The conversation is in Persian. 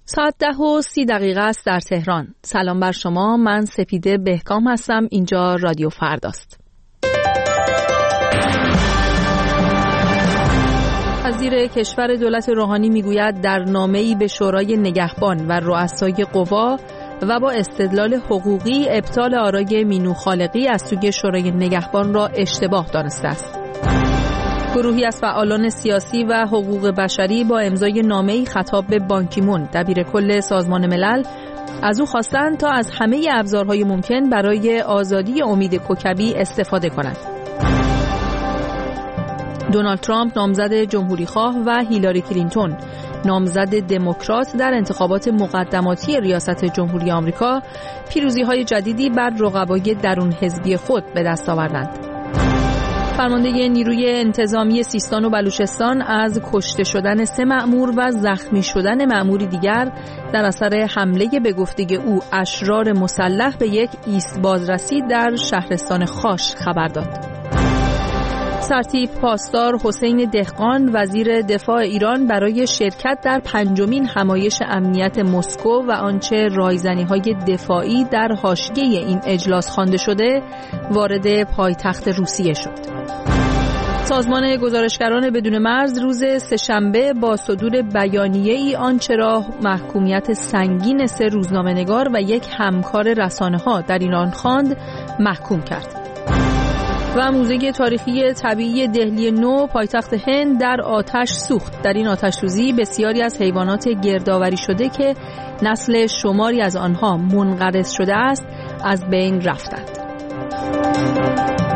ساعت 10:30 است در تهران. سلام بر شما، من سپیده بهکام هستم. اینجا رادیو فرداست. وزیر کشور دولت روحانی میگوید در نامه‌ای به شورای نگهبان و رؤسای قوا و با استدلال حقوقی ابطال آرای مینو خالقی از سوی شورای نگهبان را اشتباه دانسته است. گروهی از فعالان سیاسی و حقوق بشری با امضای نامه‌ای خطاب به بان کی مون دبیر کل سازمان ملل از او خواستند تا از همه ابزارهای ممکن برای آزادی امید کوکبی استفاده کند. دونالد ترامپ نامزد جمهوریخواه و هیلاری کلینتون نامزد دموکرات در انتخابات مقدماتی ریاست جمهوری آمریکا پیروزی‌های جدیدی بر رقبای درون حزبی خود به دست آوردند. فرمانده نیروی انتظامی سیستان و بلوچستان از کشته شدن 3 مأمور و زخمی شدن مأموری دیگر در اثر حمله به گفته او اشرار مسلح به یک ایست بازرسی در شهرستان خاش خبر داد. سرتیپ پاسدار حسین دهقان وزیر دفاع ایران برای شرکت در 5مین همایش امنیت مسکو و آنچه رایزنی‌های دفاعی در حاشیه این اجلاس خوانده شده وارد پایتخت روسیه شد. سازمان گزارشگران بدون مرز روز سه‌شنبه با صدور بیانیه‌ای آنچه را محکومیت سنگین 3 روزنامه‌نگار و 1 همکار رسانه‌ها در ایران خواند محکوم کرد. و موزه تاریخی طبیعی دهلی نو پایتخت هند در آتش سوخت. در این آتش‌سوزی بسیاری از حیوانات گردآوری شده که نسل شماری از آنها منقرض شده است از بین رفتند.